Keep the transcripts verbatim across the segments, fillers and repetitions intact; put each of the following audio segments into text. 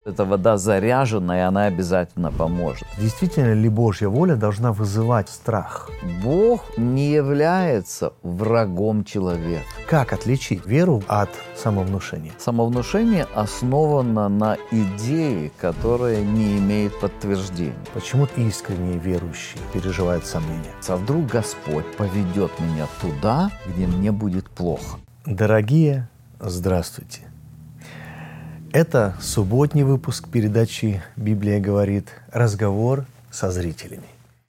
Эта вода заряженная, она обязательно поможет. Действительно ли Божья воля должна вызывать страх? Бог не является врагом человека. Как отличить веру от самовнушения? Самовнушение основано на идее, которая не имеет подтверждения. Почему искренние верующие переживают сомнения? А вдруг Господь поведет меня туда, где мне будет плохо? Дорогие, здравствуйте. Это субботний выпуск передачи «Библия говорит. Разговор со зрителями».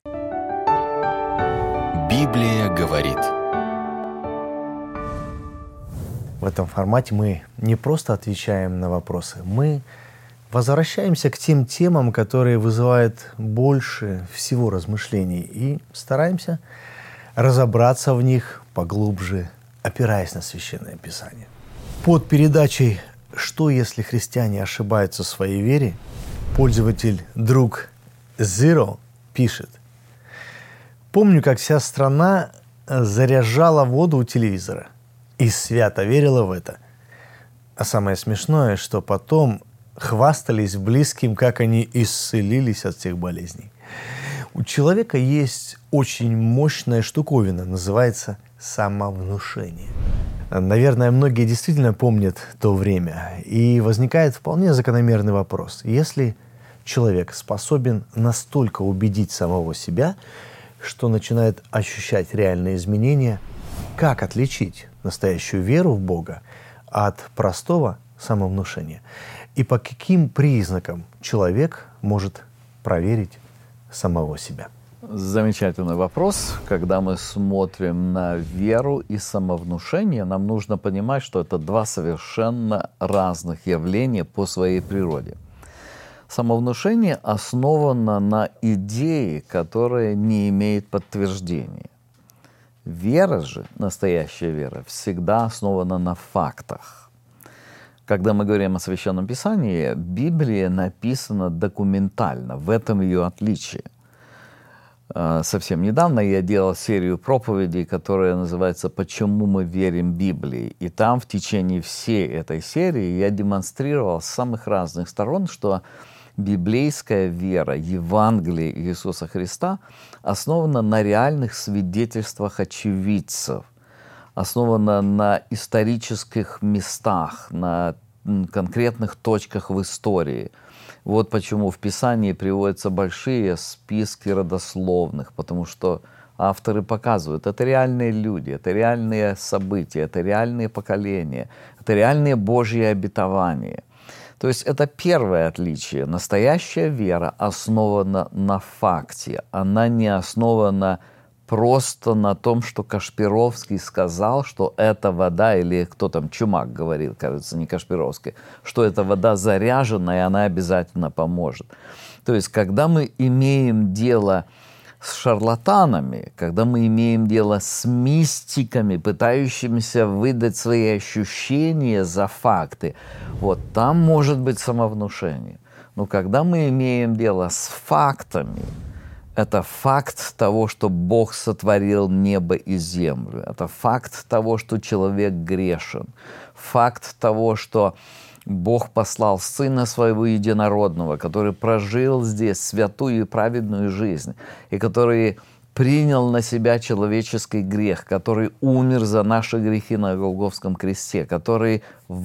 Библия говорит. В этом формате мы не просто отвечаем на вопросы, мы возвращаемся к тем темам, которые вызывают больше всего размышлений, и стараемся разобраться в них поглубже, опираясь на Священное Писание. Под передачей «Что, если христиане ошибаются в своей вере?» пользователь друг Zero пишет: «Помню, как вся страна заряжала воду у телевизора и свято верила в это. А самое смешное, что потом хвастались близким, как они исцелились от всех болезней. У человека есть очень мощная штуковина, называется самовнушение». Наверное, многие действительно помнят то время, и возникает вполне закономерный вопрос. Если человек способен настолько убедить самого себя, что начинает ощущать реальные изменения, как отличить настоящую веру в Бога от простого самовнушения? И по каким признакам человек может проверить самого себя? Замечательный вопрос. Когда мы смотрим на веру и самовнушение, нам нужно понимать, что это два совершенно разных явления по своей природе. Самовнушение основано на идее, которая не имеет подтверждения. Вера же, настоящая вера, всегда основана на фактах. Когда мы говорим о Священном Писании, Библия написана документально, в этом ее отличие. Совсем недавно я делал серию проповедей, которая называется «Почему мы верим Библии?». И там в течение всей этой серии я демонстрировал с самых разных сторон, что библейская вера, Евангелие Иисуса Христа основана на реальных свидетельствах очевидцев, основана на исторических местах, на конкретных точках в истории. Вот почему в Писании приводятся большие списки родословных, потому что авторы показывают, это реальные люди, это реальные события, это реальные поколения, это реальные Божьи обетования. То есть это первое отличие. Настоящая вера основана на факте, она не основана просто на том, что Кашпировский сказал, что эта вода, или кто там, Чумак говорил, кажется, не Кашпировский, что эта вода заряженная, она обязательно поможет. То есть, когда мы имеем дело с шарлатанами, когда мы имеем дело с мистиками, пытающимися выдать свои ощущения за факты, вот там может быть самовнушение. Но когда мы имеем дело с фактами, это факт того, что Бог сотворил небо и землю. Это факт того, что человек грешен. Факт того, что Бог послал Сына Своего Единородного, который прожил здесь святую и праведную жизнь, и который принял на себя человеческий грех, который умер за наши грехи на Голгофском кресте, который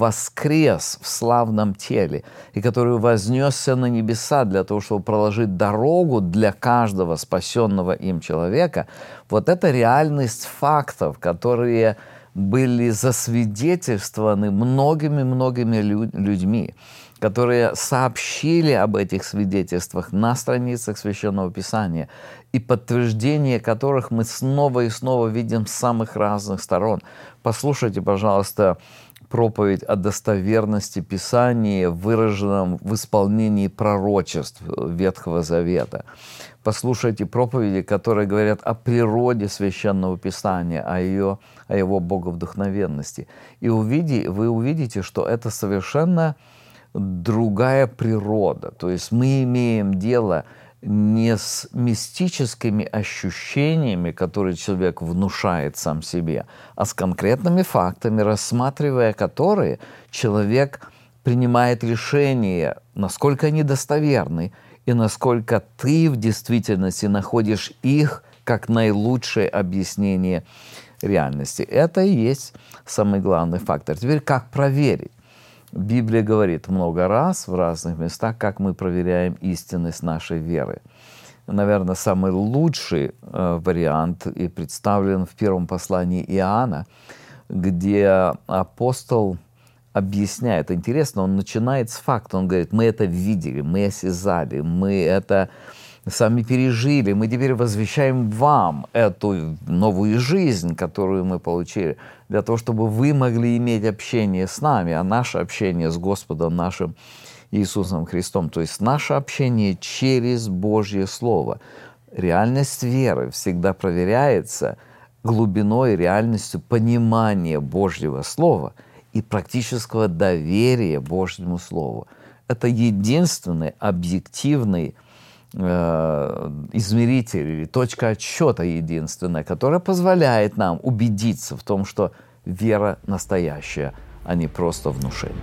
воскрес в славном теле и который вознесся на небеса для того, чтобы проложить дорогу для каждого спасенного им человека. Вот это реальность фактов, которые были засвидетельствованы многими-многими людьми, которые сообщили об этих свидетельствах на страницах Священного Писания, и подтверждение которых мы снова и снова видим с самых разных сторон. Послушайте, пожалуйста, проповедь о достоверности Писания, выраженном в исполнении пророчеств Ветхого Завета. Послушайте проповеди, которые говорят о природе Священного Писания, о, ее, о его боговдохновенности. И увиди, вы увидите, что это совершенно другая природа. То есть мы имеем дело не с мистическими ощущениями, которые человек внушает сам себе, а с конкретными фактами, рассматривая которые, человек принимает решения, насколько они достоверны и насколько ты в действительности находишь их как наилучшее объяснение реальности. Это и есть самый главный фактор. Теперь как проверить? Библия говорит много раз в разных местах, как мы проверяем истинность нашей веры. Наверное, самый лучший э, вариант и представлен в первом послании Иоанна, где апостол объясняет. Интересно, он начинает с факта. Он говорит, мы это видели, мы осязали, мы это сами пережили, мы теперь возвещаем вам эту новую жизнь, которую мы получили, для того, чтобы вы могли иметь общение с нами, а наше общение с Господом нашим Иисусом Христом, то есть наше общение через Божье Слово. Реальность веры всегда проверяется глубиной и реальностью понимания Божьего Слова и практического доверия Божьему Слову. Это единственный объективный э, измеритель или точка отсчета единственная, которая позволяет нам убедиться в том, что вера настоящая, а не просто внушение.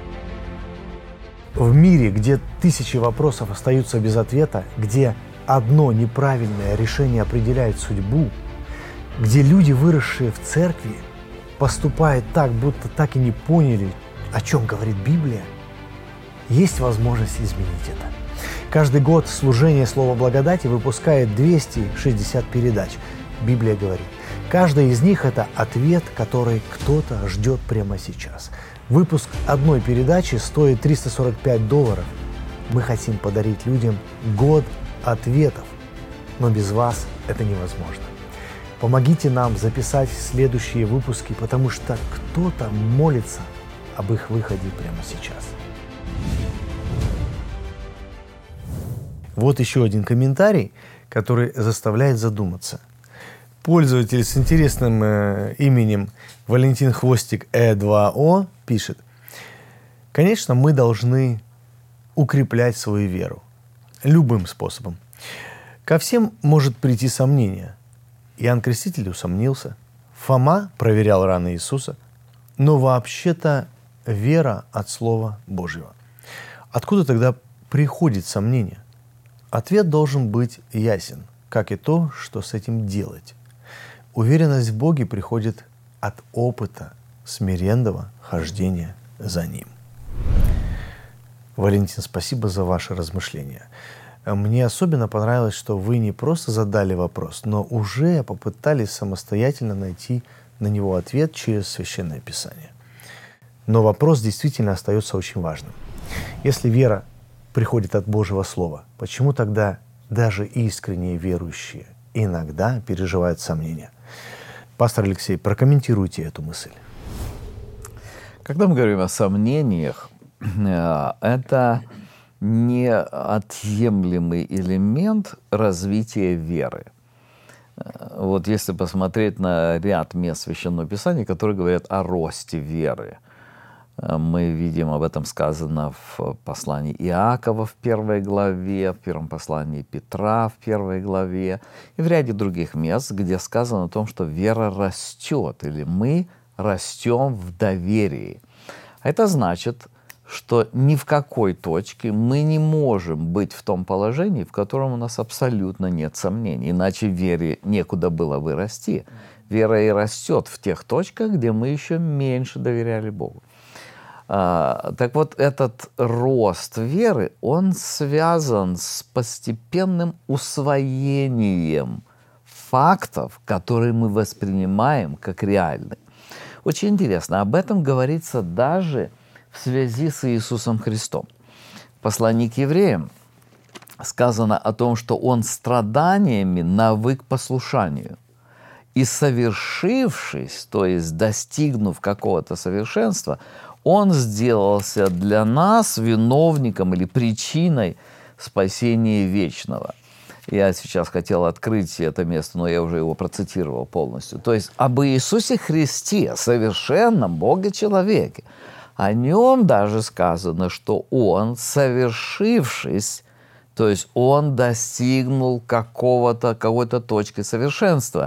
В мире, где тысячи вопросов остаются без ответа, где одно неправильное решение определяет судьбу, где люди, выросшие в церкви, поступают так, будто так и не поняли, о чем говорит Библия, есть возможность изменить это. Каждый год служение Слова Благодати выпускает двести шестьдесят передач. Библия говорит, каждая из них – это ответ, который кто-то ждет прямо сейчас. Выпуск одной передачи стоит триста сорок пять долларов. Мы хотим подарить людям год ответов, но без вас это невозможно. Помогите нам записать следующие выпуски, потому что кто-то молится об их выходе прямо сейчас. Вот еще один комментарий, который заставляет задуматься. Пользователь с интересным э, именем Валентин Хвостик Э два О пишет: конечно, мы должны укреплять свою веру любым способом. Ко всем может прийти сомнение. Иоанн Креститель усомнился, Фома проверял раны Иисуса, но вообще-то вера от Слова Божьего. Откуда тогда приходит сомнение? Ответ должен быть ясен, как и то, что с этим делать. Уверенность в Боге приходит от опыта смиренного хождения за Ним. Валентин, спасибо за ваши размышления. Мне особенно понравилось, что вы не просто задали вопрос, но уже попытались самостоятельно найти на него ответ через Священное Писание. Но вопрос действительно остается очень важным. Если вера приходит от Божьего Слова, почему тогда даже искренние верующие иногда переживают сомнения? Пастор Алексей, прокомментируйте эту мысль. Когда мы говорим о сомнениях, это неотъемлемый элемент развития веры. Вот если посмотреть на ряд мест Священного Писания, которые говорят о росте веры, мы видим, об этом сказано в послании Иакова в первой главе, в первом послании Петра в первой главе и в ряде других мест, где сказано о том, что вера растет, или мы растем в доверии. Это значит, что ни в какой точке мы не можем быть в том положении, в котором у нас абсолютно нет сомнений. Иначе вере некуда было бы расти. Вера и растет в тех точках, где мы еще меньше доверяли Богу. А, так вот, этот рост веры, он связан с постепенным усвоением фактов, которые мы воспринимаем как реальные. Очень интересно, об этом говорится даже в связи с Иисусом Христом. В послании к евреям сказано о том, что Он страданиями навык послушанию. И совершившись, то есть достигнув какого-то совершенства, Он сделался для нас виновником или причиной спасения вечного. Я сейчас хотел открыть это место, но я уже его процитировал полностью. То есть об Иисусе Христе, совершенном Боге-человеке, о Нем даже сказано, что Он, совершившись, то есть Он достигнул какого-то, какой-то точки совершенства.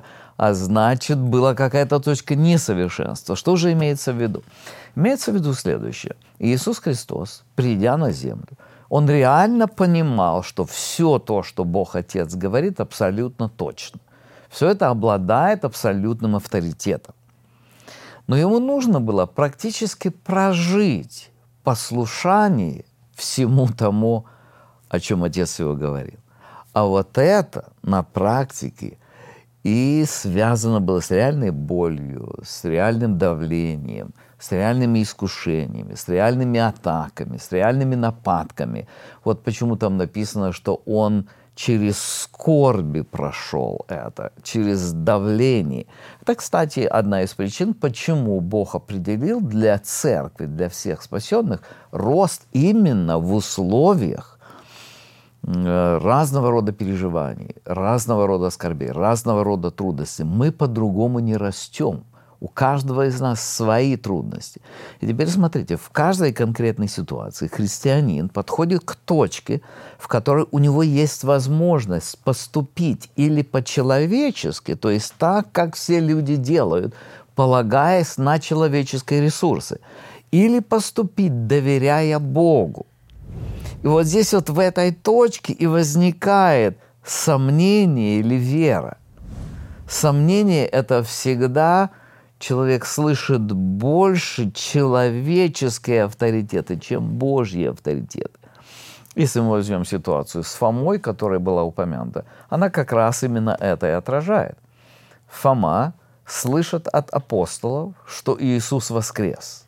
а значит, была какая-то точка несовершенства. Что же имеется в виду? Имеется в виду следующее. Иисус Христос, придя на землю, Он реально понимал, что все то, что Бог Отец говорит, абсолютно точно. Все это обладает абсолютным авторитетом. Но Ему нужно было практически прожить послушание всему тому, о чем Отец Его говорил. А вот это на практике и связано было с реальной болью, с реальным давлением, с реальными искушениями, с реальными атаками, с реальными нападками. Вот почему там написано, что Он через скорби прошел это, через давление. Это, кстати, одна из причин, почему Бог определил для церкви, для всех спасенных, рост именно в условиях разного рода переживаний, разного рода скорбей, разного рода трудностей. Мы по-другому не растем. У каждого из нас свои трудности. И теперь смотрите, в каждой конкретной ситуации христианин подходит к точке, в которой у него есть возможность поступить или по-человечески, то есть так, как все люди делают, полагаясь на человеческие ресурсы, или поступить, доверяя Богу. И вот здесь вот в этой точке и возникает сомнение или вера. Сомнение – это всегда человек слышит больше человеческие авторитеты, чем Божьи авторитеты. Если мы возьмем ситуацию с Фомой, которая была упомянута, она как раз именно это и отражает. Фома слышит от апостолов, что Иисус воскрес.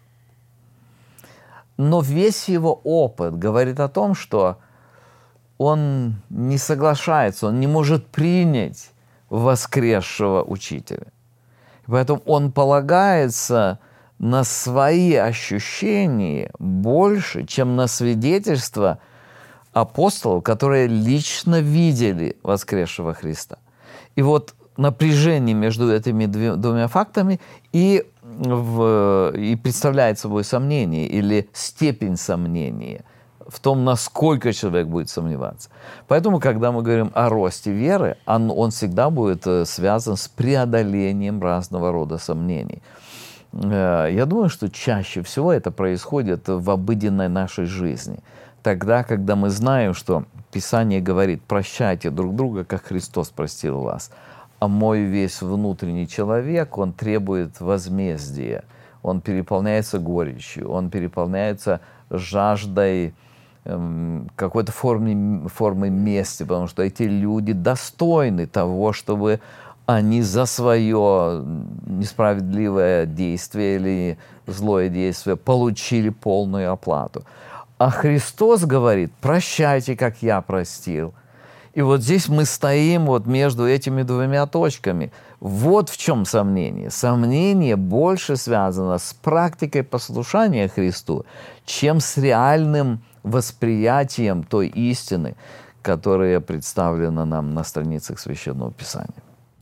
Но весь его опыт говорит о том, что он не соглашается, он не может принять воскресшего учителя. Поэтому он полагается на свои ощущения больше, чем на свидетельства апостолов, которые лично видели воскресшего Христа. И вот напряжение между этими двумя фактами и, в, и представляет собой сомнение или степень сомнения в том, насколько человек будет сомневаться. Поэтому, когда мы говорим о росте веры, он, он всегда будет связан с преодолением разного рода сомнений. Я думаю, что чаще всего это происходит в обыденной нашей жизни. Тогда, когда мы знаем, что Писание говорит: «Прощайте друг друга, как Христос простил вас». А мой весь внутренний человек, он требует возмездия, он переполняется горечью, он переполняется жаждой какой-то формы, формы мести, потому что эти люди достойны того, чтобы они за свое несправедливое действие или злое действие получили полную оплату. А Христос говорит: «Прощайте, как я простил». И вот здесь мы стоим вот между этими двумя точками. Вот в чем сомнение. Сомнение больше связано с практикой послушания Христу, чем с реальным восприятием той истины, которая представлена нам на страницах Священного Писания.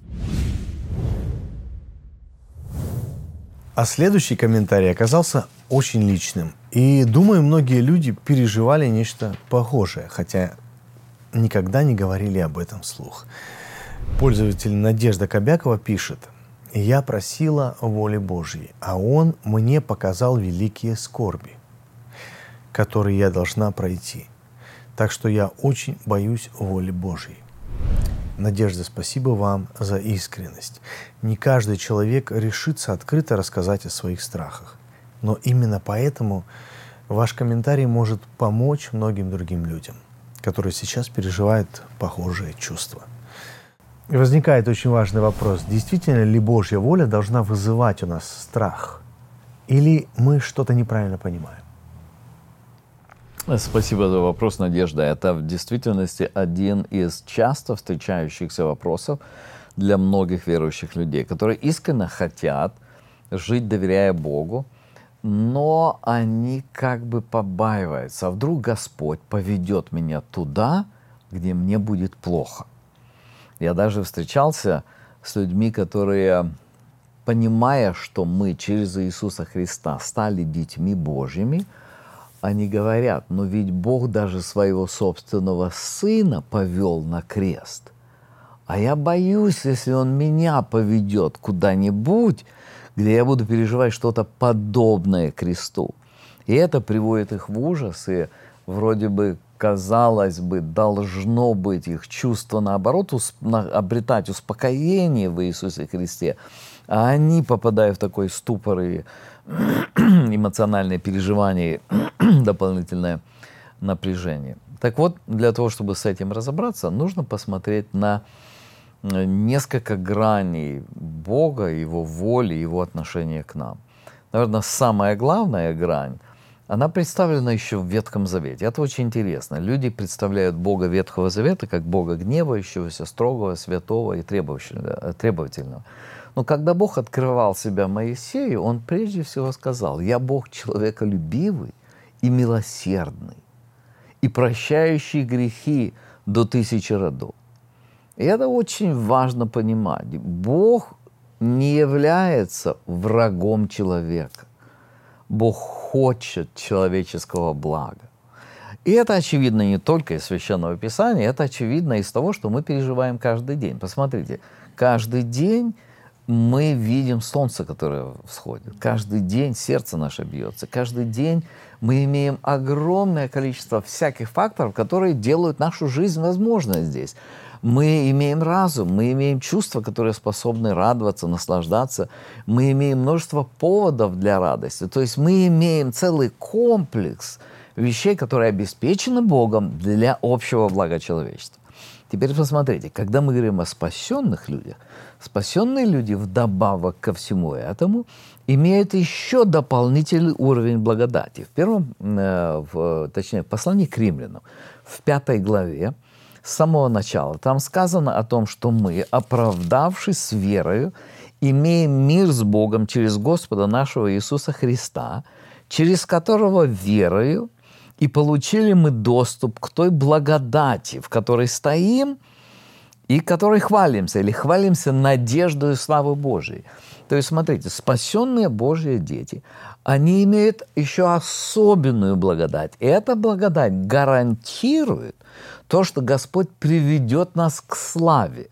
А следующий комментарий оказался очень личным. И, думаю, многие люди переживали нечто похожее, хотя никогда не говорили об этом вслух. Пользователь Надежда Кобякова пишет: «Я просила воли Божьей, а Он мне показал великие скорби, которые я должна пройти. Так что я очень боюсь воли Божьей». Надежда, спасибо вам за искренность. Не каждый человек решится открыто рассказать о своих страхах. Но именно поэтому ваш комментарий может помочь многим другим людям, которые сейчас переживают похожие чувства. И возникает очень важный вопрос. Действительно ли Божья воля должна вызывать у нас страх? Или мы что-то неправильно понимаем? Спасибо за вопрос, Надежда. Это в действительности один из часто встречающихся вопросов для многих верующих людей, которые искренне хотят жить, доверяя Богу, но они как бы побаиваются. А вдруг Господь поведет меня туда, где мне будет плохо? Я даже встречался с людьми, которые, понимая, что мы через Иисуса Христа стали детьми Божьими, они говорят: но ведь Бог даже своего собственного Сына повел на крест. А я боюсь, если Он меня поведет куда-нибудь, где я буду переживать что-то подобное кресту. И это приводит их в ужас, и вроде бы, казалось бы, должно быть их чувство, наоборот, усп- на- обретать успокоение в Иисусе Христе, а они, попадая в такой ступор и эмоциональное переживание, дополнительное напряжение. Так вот, для того, чтобы с этим разобраться, нужно посмотреть на несколько граней Бога, Его воли, Его отношения к нам. Наверное, самая главная грань, она представлена еще в Ветхом Завете. Это очень интересно. Люди представляют Бога Ветхого Завета как Бога гневающегося, строгого, святого и требовательного. Но когда Бог открывал себя Моисею, Он прежде всего сказал: «Я Бог человеколюбивый и милосердный, и прощающий грехи до тысячи родов». И это очень важно понимать. Бог не является врагом человека. Бог хочет человеческого блага. И это очевидно не только из Священного Писания, это очевидно из того, что мы переживаем каждый день. Посмотрите, каждый день мы видим солнце, которое всходит. Каждый день сердце наше бьется. Каждый день мы имеем огромное количество всяких факторов, которые делают нашу жизнь возможной здесь. Мы имеем разум, мы имеем чувства, которые способны радоваться, наслаждаться. Мы имеем множество поводов для радости. То есть мы имеем целый комплекс вещей, которые обеспечены Богом для общего блага человечества. Теперь посмотрите, когда мы говорим о спасенных людях, спасенные люди вдобавок ко всему этому имеют еще дополнительный уровень благодати. В первом, в, точнее, в послании к римлянам, в пятой главе, с самого начала, там сказано о том, что мы, оправдавшись верою, имеем мир с Богом через Господа нашего Иисуса Христа, через которого верою и получили мы доступ к той благодати, в которой стоим и которой хвалимся, или хвалимся надеждой и славой Божией. То есть, смотрите, спасенные Божьи дети, они имеют еще особенную благодать. И эта благодать гарантирует то, что Господь приведет нас к славе.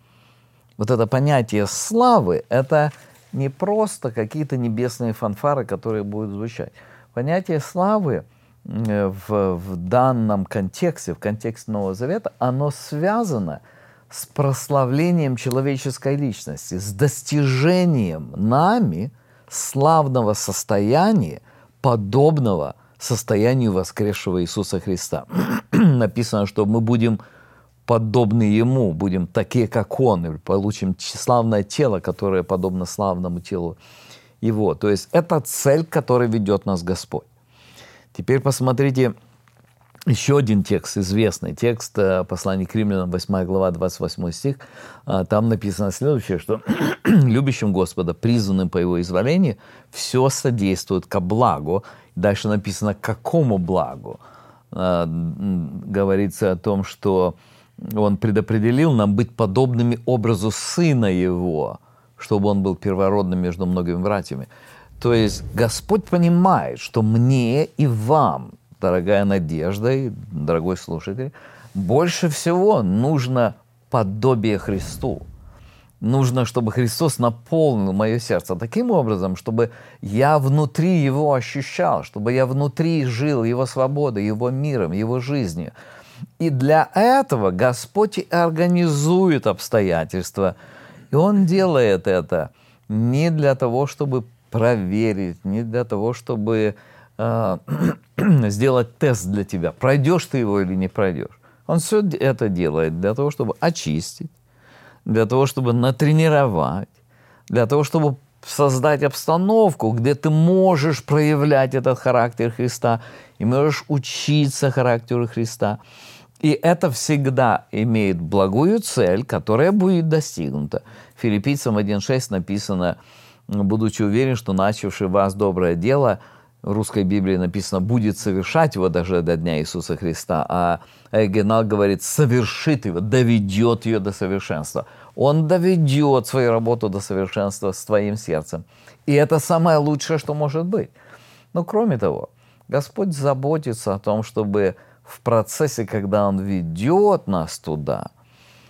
Вот это понятие славы – это не просто какие-то небесные фанфары, которые будут звучать. Понятие славы в, в данном контексте, в контексте Нового Завета, оно связано с прославлением человеческой личности, с достижением нами славного состояния, подобного состоянию воскресшего Иисуса Христа. Написано, что мы будем подобны Ему, будем такие, как Он, и получим славное тело, которое подобно славному телу Его. То есть это цель, к которой ведет нас Господь. Теперь посмотрите еще один текст, известный текст послания к римлянам, восьмая глава, двадцать восьмой стих. Там написано следующее, что любящим Господа, призванным по Его изволению, все содействует ко благу. Дальше написано, к какому благу. Говорится о том, что Он предопределил нам быть подобными образу Сына Его, чтобы Он был первородным между многими братьями. То есть Господь понимает, что мне и вам, дорогая Надежда и дорогой слушатель, больше всего нужно подобие Христу. Нужно, чтобы Христос наполнил мое сердце таким образом, чтобы я внутри Его ощущал, чтобы я внутри жил Его свободой, Его миром, Его жизнью. И для этого Господь и организует обстоятельства. И Он делает это не для того, чтобы проверить, не для того, чтобы э, сделать тест для тебя, пройдешь ты его или не пройдешь. Он все это делает для того, чтобы очистить, для того, чтобы натренировать, для того, чтобы создать обстановку, где ты можешь проявлять этот характер Христа и можешь учиться характеру Христа. И это всегда имеет благую цель, которая будет достигнута. Филиппийцам один шесть написано: «Будучи уверен, что начавший в вас доброе дело», в русской Библии написано, будет совершать его даже до дня Иисуса Христа, а оригинал говорит, совершит его, доведет ее до совершенства. Он доведет свою работу до совершенства с твоим сердцем. И это самое лучшее, что может быть. Но кроме того, Господь заботится о том, чтобы в процессе, когда Он ведет нас туда,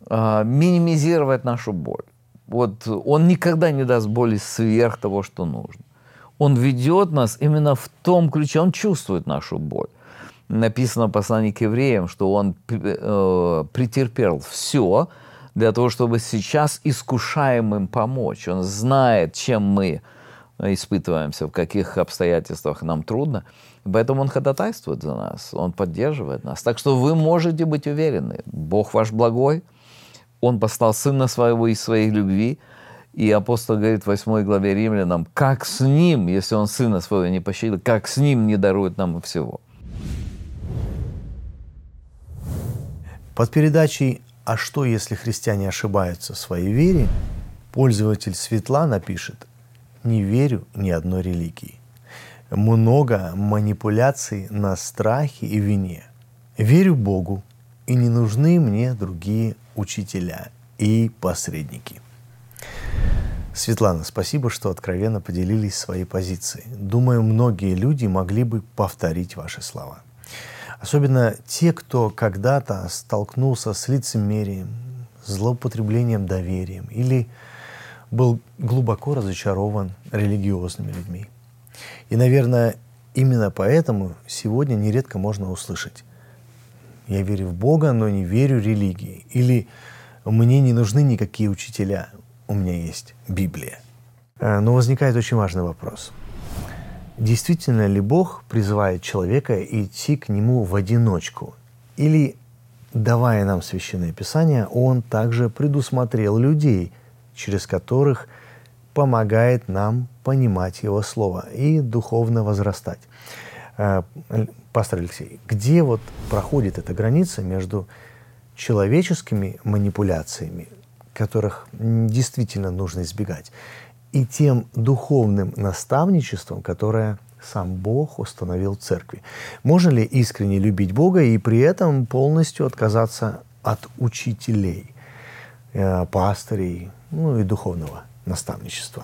э, минимизировать нашу боль. Вот Он никогда не даст боли сверх того, что нужно. Он ведет нас именно в том ключе, Он чувствует нашу боль. Написано в послании к евреям, что Он э, претерпел все для того, чтобы сейчас искушаемым помочь. Он знает, чем мы испытываемся, в каких обстоятельствах нам трудно. Поэтому Он ходатайствует за нас, Он поддерживает нас. Так что вы можете быть уверены, Бог ваш благой, Он послал Сына Своего из Своей любви. И апостол говорит в восьмой главе Римлянам, как с Ним, если Он Сына Своего не пощадил, как с Ним не дарует нам всего. Под передачей «А что, если христиане ошибаются в своей вере?» пользователь Светлана пишет: «Не верю ни одной религии. Много манипуляций на страхе и вине. Верю Богу, и не нужны мне другие учителя и посредники». Светлана, спасибо, что откровенно поделились своей позицией. Думаю, многие люди могли бы повторить ваши слова. Особенно те, кто когда-то столкнулся с лицемерием, злоупотреблением доверием или был глубоко разочарован религиозными людьми. И, наверное, именно поэтому сегодня нередко можно услышать: «Я верю в Бога, но не верю религии». Или «Мне не нужны никакие учителя, у меня есть Библия». Но возникает очень важный вопрос. Действительно ли Бог призывает человека идти к Нему в одиночку? Или, давая нам Священное Писание, Он также предусмотрел людей, через которых помогает нам понимать Его Слово и духовно возрастать? Пастор Алексей, где вот проходит эта граница между человеческими манипуляциями, которых действительно нужно избегать, и тем духовным наставничеством, которое сам Бог установил в церкви? Можно ли искренне любить Бога и при этом полностью отказаться от учителей, э, пастырей, ну и духовного наставничества?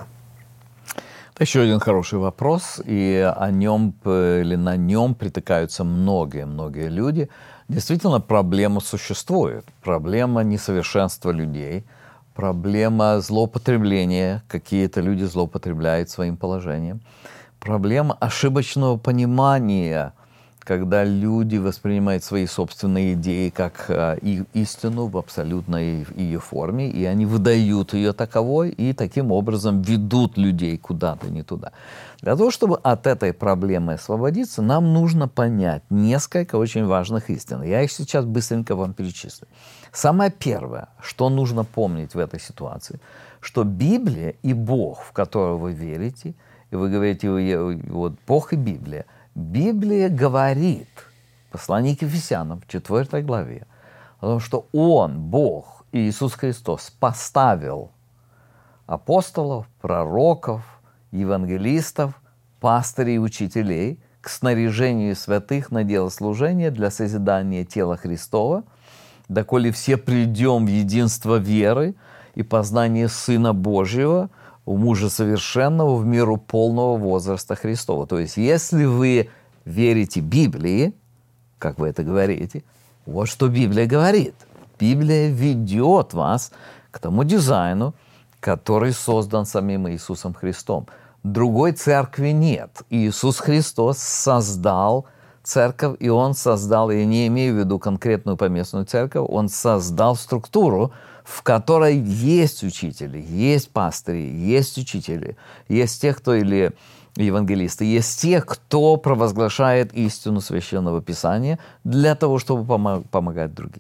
Это еще один хороший вопрос, и о нем или на нем притыкаются многие-многие люди. Действительно, проблема существует. Проблема несовершенства людей, проблема злоупотребления, какие-то люди злоупотребляют своим положением, проблема ошибочного понимания, когда люди воспринимают свои собственные идеи как э, истину в абсолютной ее форме, и они выдают ее таковой, и таким образом ведут людей куда-то не туда. Для того, чтобы от этой проблемы освободиться, нам нужно понять несколько очень важных истин. Я их сейчас быстренько вам перечислю. Самое первое, что нужно помнить в этой ситуации, что Библия и Бог, в которого вы верите, и вы говорите, вот Бог и Библия, Библия говорит, послание к Ефесянам в четвёртой главе, о том, что Он, Бог, Иисус Христос, поставил апостолов, пророков, евангелистов, пастырей и учителей к снаряжению святых на дело служения для созидания тела Христова, доколе все придем в единство веры и познание Сына Божьего, в мужа совершенного, в меру полного возраста Христова. То есть, если вы верите Библии, как вы это говорите, вот что Библия говорит. Библия ведет вас к тому дизайну, который создан самим Иисусом Христом. Другой церкви нет. Иисус Христос создал церковь, и Он создал, я не имею в виду конкретную поместную церковь, Он создал структуру, в которой есть учители, есть пастыри, есть учители, есть те, кто или евангелисты, есть те, кто провозглашает истину Священного Писания для того, чтобы помог, помогать другим.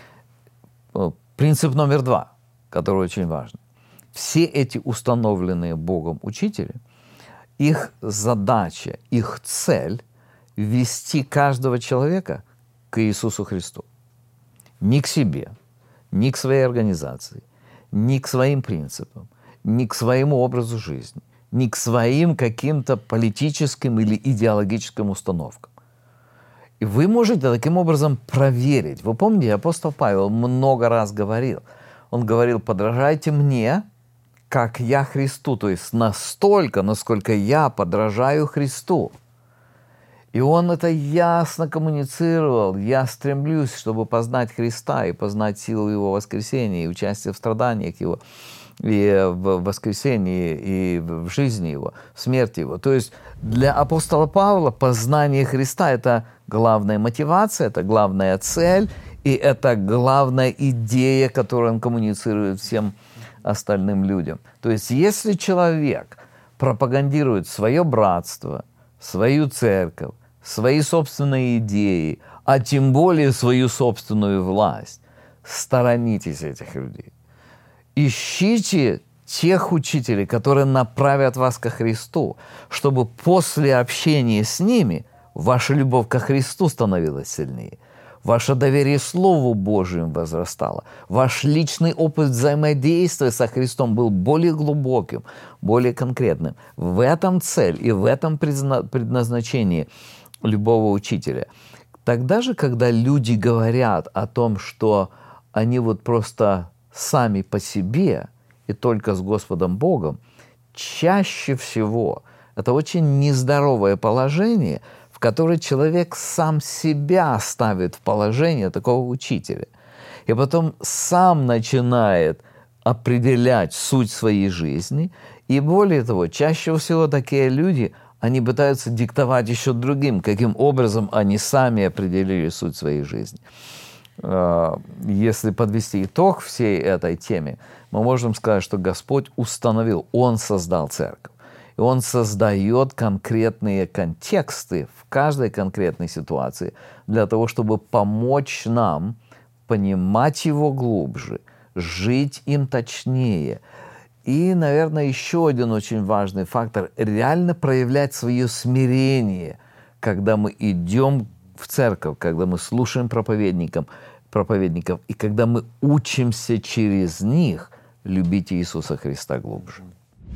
Принцип номер два, который очень важен. Все эти установленные Богом учители, их задача, их цель – вести каждого человека к Иисусу Христу. Не к себе, ни к своей организации, ни к своим принципам, ни к своему образу жизни, ни к своим каким-то политическим или идеологическим установкам. И вы можете таким образом проверить. Вы помните, апостол Павел много раз говорил. Он говорил: подражайте мне, как я Христу. То есть настолько, насколько я подражаю Христу. И он это ясно коммуницировал. Я стремлюсь, чтобы познать Христа и познать силу Его воскресения, и участие в страданиях Его, и в воскресении, и в жизни Его, в смерти Его. То есть для апостола Павла познание Христа – это главная мотивация, это главная цель, и это главная идея, которую он коммуницирует всем остальным людям. То есть если человек пропагандирует свое братство, свою церковь, свои собственные идеи, а тем более свою собственную власть, сторонитесь этих людей. Ищите тех учителей, которые направят вас ко Христу, чтобы после общения с ними ваша любовь ко Христу становилась сильнее, ваше доверие Слову Божьему возрастало, ваш личный опыт взаимодействия со Христом был более глубоким, более конкретным. В этом цель и в этом предназначение любого учителя. Тогда же, когда люди говорят о том, что они вот просто сами по себе и только с Господом Богом, чаще всего это очень нездоровое положение, в которое человек сам себя ставит в положение такого учителя. И потом сам начинает определять суть своей жизни. И более того, чаще всего такие люди, они пытаются диктовать еще другим, каким образом они сами определили суть своей жизни. Если подвести итог всей этой теме, мы можем сказать, что Господь установил, Он создал церковь. И Он создает конкретные контексты в каждой конкретной ситуации для того, чтобы помочь нам понимать Его глубже, жить им точнее. И, наверное, еще один очень важный фактор – реально проявлять свое смирение, когда мы идем в церковь, когда мы слушаем проповедников, проповедников и когда мы учимся через них любить Иисуса Христа глубже.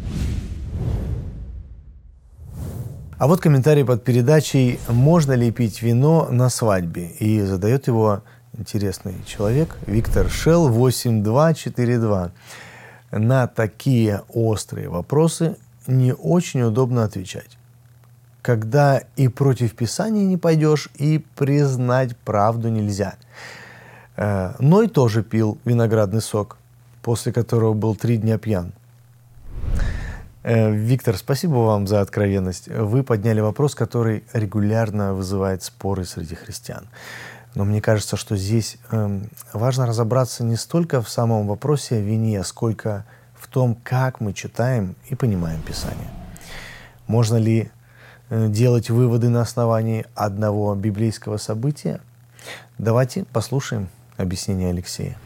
А вот комментарий под передачей «Можно ли пить вино на свадьбе?» И задает его интересный человек Виктор Шелл восемь два четыре два. На такие острые вопросы не очень удобно отвечать, когда и против Писания не пойдешь, и признать правду нельзя. Ной тоже пил виноградный сок, после которого был три дня пьян. Виктор, спасибо вам за откровенность. Вы подняли вопрос, который регулярно вызывает споры среди христиан. Но мне кажется, что здесь э, важно разобраться не столько в самом вопросе о вине, сколько в том, как мы читаем и понимаем Писание. Можно ли э, делать выводы на основании одного библейского события? Давайте послушаем объяснение Алексея.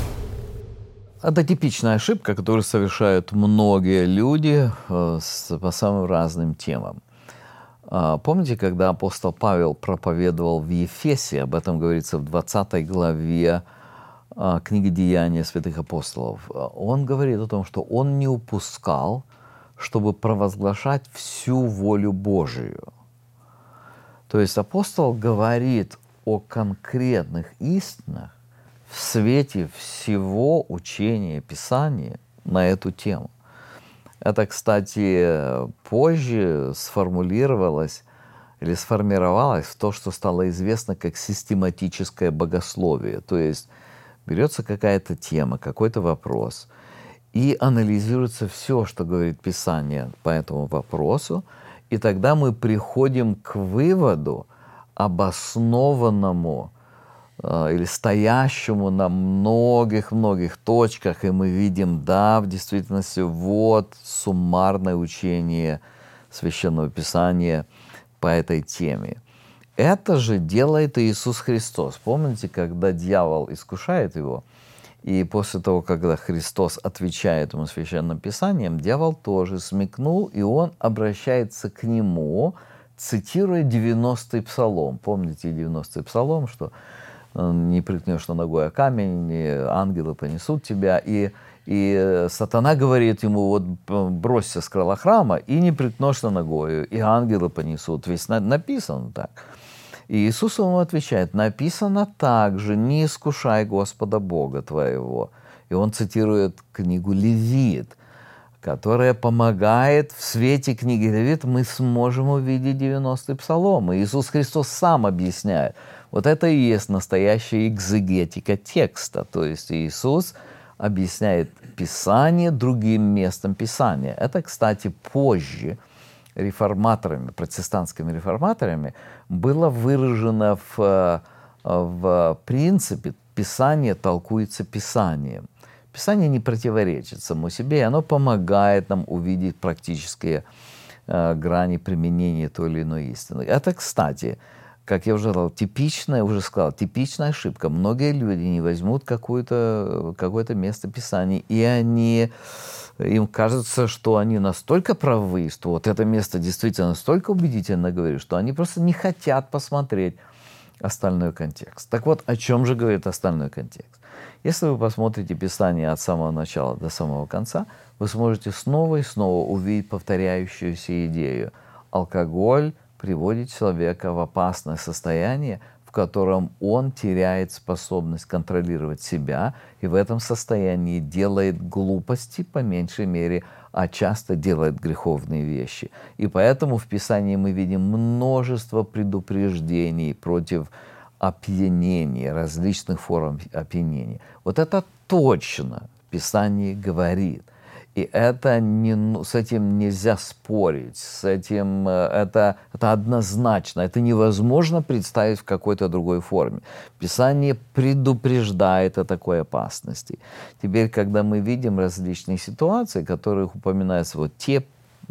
Это типичная ошибка, которую совершают многие люди э, с, по самым разным темам. Помните, когда апостол Павел проповедовал в Ефесе, об этом говорится в двадцатой главе книги «Деяния святых апостолов», он говорит о том, что он не упускал, чтобы провозглашать всю волю Божию. То есть апостол говорит о конкретных истинах в свете всего учения Писания на эту тему. Это, кстати, позже сформулировалось или сформировалось в то, что стало известно как систематическое богословие. То есть берется какая-то тема, какой-то вопрос, и анализируется все, что говорит Писание по этому вопросу, и тогда мы приходим к выводу, обоснованному или стоящему на многих-многих точках, и мы видим, да, в действительности, вот суммарное учение Священного Писания по этой теме. Это же делает Иисус Христос. Помните, когда дьявол искушает его, и после того, когда Христос отвечает ему Священным Писанием, дьявол тоже смекнул, и он обращается к нему, цитируя девяностый псалом. Помните девяностый псалом, что не прикнешь на ногой о камень, ангелы понесут тебя. И, и сатана говорит ему, вот бросься с крыла храма и не прикнешь на ногою, и ангелы понесут. Ведь написано так. И Иисус ему отвечает, написано также, не искушай Господа Бога твоего. И он цитирует книгу Левит, которая помогает в свете книги Левит, мы сможем увидеть девяностый псалом. И Иисус Христос сам объясняет. Вот это и есть настоящая экзегетика текста. То есть Иисус объясняет Писание другим местом Писания. Это, кстати, позже реформаторами, протестантскими реформаторами было выражено в, в принципе «Писание толкуется Писанием». Писание не противоречит само себе, и оно помогает нам увидеть практические э, грани применения той или иной истины. Это, кстати, как я уже сказал, типичная, уже сказал, типичная ошибка. Многие люди не возьмут какое-то, какое-то место Писания, и они, им кажется, что они настолько правы, что вот это место действительно настолько убедительно говорит, что они просто не хотят посмотреть остальной контекст. Так вот, о чем же говорит остальной контекст? Если вы посмотрите Писание от самого начала до самого конца, вы сможете снова и снова увидеть повторяющуюся идею. Алкоголь приводит человека в опасное состояние, в котором он теряет способность контролировать себя и в этом состоянии делает глупости, по меньшей мере, а часто делает греховные вещи. И поэтому в Писании мы видим множество предупреждений против опьянения, различных форм опьянения. Вот это точно Писание говорит. И это не, с этим нельзя спорить, с этим это, это однозначно, это невозможно представить в какой-то другой форме. Писание предупреждает о такой опасности. Теперь, когда мы видим различные ситуации, в которых упоминается, вот те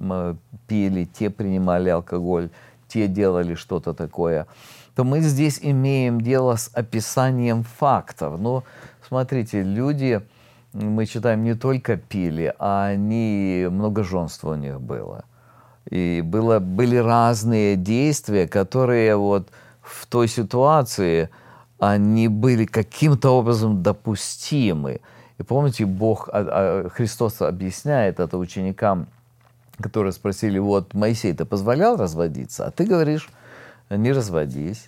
пили, те принимали алкоголь, те делали что-то такое, то мы здесь имеем дело с описанием фактов. Но смотрите, люди, мы читаем, не только пили, а они, многоженство у них было. И было, были разные действия, которые вот в той ситуации, они были каким-то образом допустимы. И помните, Бог, Христос объясняет это ученикам, которые спросили, вот Моисей-то позволял разводиться, а ты говоришь, не разводись.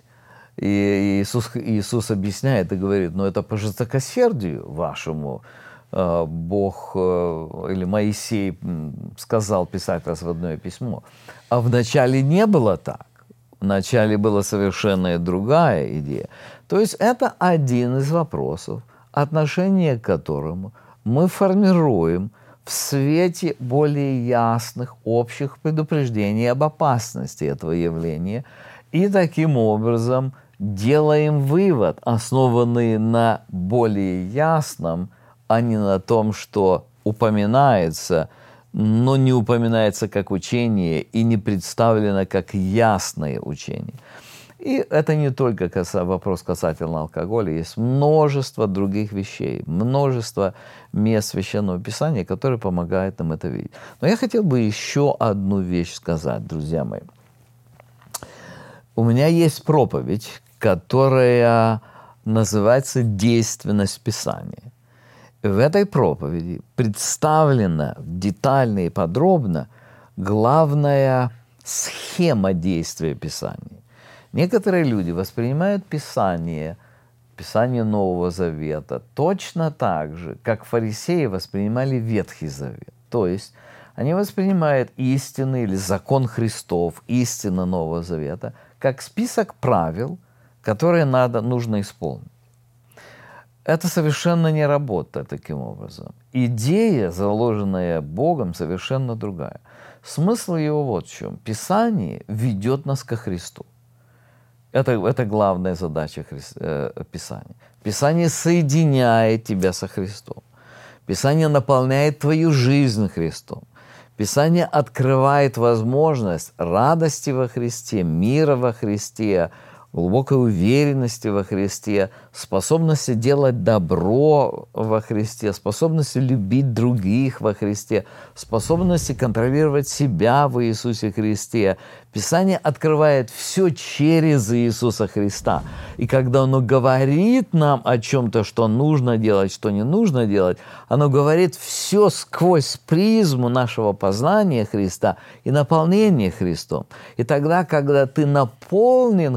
И Иисус, Иисус объясняет и говорит, ну это по жестокосердию вашему Бог или Моисей сказал писать разводное письмо. А вначале не было так. Вначале была совершенно другая идея. То есть это один из вопросов, отношение к которому мы формируем в свете более ясных общих предупреждений об опасности этого явления и таким образом делаем вывод, основанный на более ясном, а не на том, что упоминается, но не упоминается как учение и не представлено как ясное учение. И это не только вопрос касательно алкоголя, есть множество других вещей, множество мест Священного Писания, которые помогают нам это видеть. Но я хотел бы еще одну вещь сказать, друзья мои. У меня есть проповедь, которая называется «Действенность Писания». В этой проповеди представлена детально и подробно главная схема действия Писания. Некоторые люди воспринимают Писание, Писание Нового Завета, точно так же, как фарисеи воспринимали Ветхий Завет. То есть они воспринимают истины или закон Христов, истина Нового Завета, как список правил, которые надо, нужно исполнить. Это совершенно не работает таким образом. Идея, заложенная Богом, совершенно другая. Смысл его вот в чем. Писание ведет нас ко Христу. Это, это главная задача Хри... э, Писания. Писание соединяет тебя со Христом. Писание наполняет твою жизнь Христом. Писание открывает возможность радости во Христе, мира во Христе, глубокой уверенности во Христе, способности делать добро во Христе, способности любить других во Христе, способности контролировать себя в Иисусе Христе. Писание открывает все через Иисуса Христа. И когда оно говорит нам о чем-то, что нужно делать, что не нужно делать, оно говорит все сквозь призму нашего познания Христа и наполнения Христом. И тогда, когда ты наполнен Христом,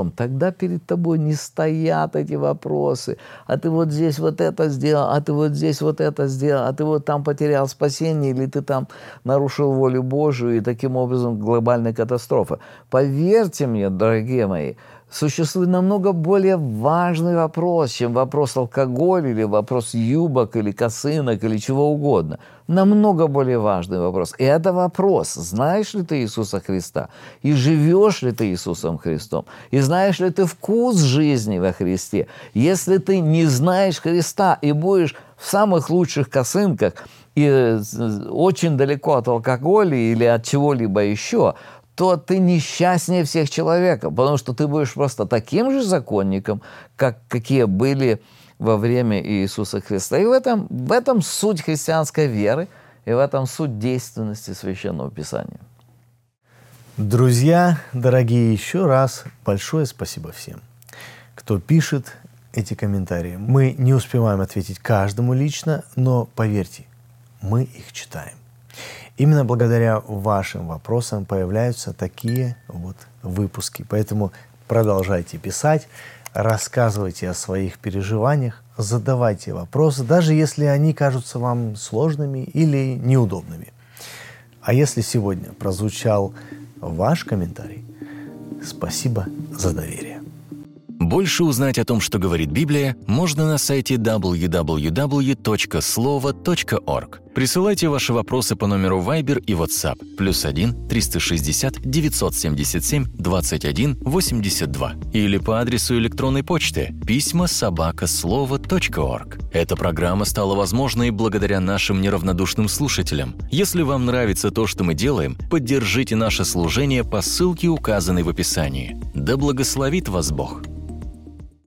Христом, тогда перед тобой не стоят эти вопросы. А ты вот здесь вот это сделал, а ты вот здесь вот это сделал, а ты вот там потерял спасение, или ты там нарушил волю Божию, и таким образом глобальная катастрофа. Поверьте мне, дорогие мои, существует намного более важный вопрос, чем вопрос алкоголя, или вопрос юбок, или косынок, или чего угодно. Намного более важный вопрос. И это вопрос, знаешь ли ты Иисуса Христа, и живешь ли ты Иисусом Христом, и знаешь ли ты вкус жизни во Христе. Если ты не знаешь Христа и будешь в самых лучших косынках и очень далеко от алкоголя или от чего-либо еще, то ты несчастнее всех человеков, потому что ты будешь просто таким же законником, как какие были во время Иисуса Христа. И в этом, в этом суть христианской веры, и в этом суть действенности Священного Писания. Друзья, дорогие, еще раз большое спасибо всем, кто пишет эти комментарии. Мы не успеваем ответить каждому лично, но поверьте, мы их читаем. Именно благодаря вашим вопросам появляются такие вот выпуски. Поэтому продолжайте писать, рассказывайте о своих переживаниях, задавайте вопросы, даже если они кажутся вам сложными или неудобными. А если сегодня прозвучал ваш комментарий, спасибо за доверие. Больше узнать о том, что говорит Библия, можно на сайте дабл ю дабл ю дабл ю точка слово точка орг. Присылайте ваши вопросы по номеру Viber и WhatsApp плюс один триста шестьдесят девятьсот семьдесят семь двадцать один восемьдесят два или по адресу электронной почты письма собака слово точка орг. Эта программа стала возможной благодаря нашим неравнодушным слушателям. Если вам нравится то, что мы делаем, поддержите наше служение по ссылке, указанной в описании. Да благословит вас Бог!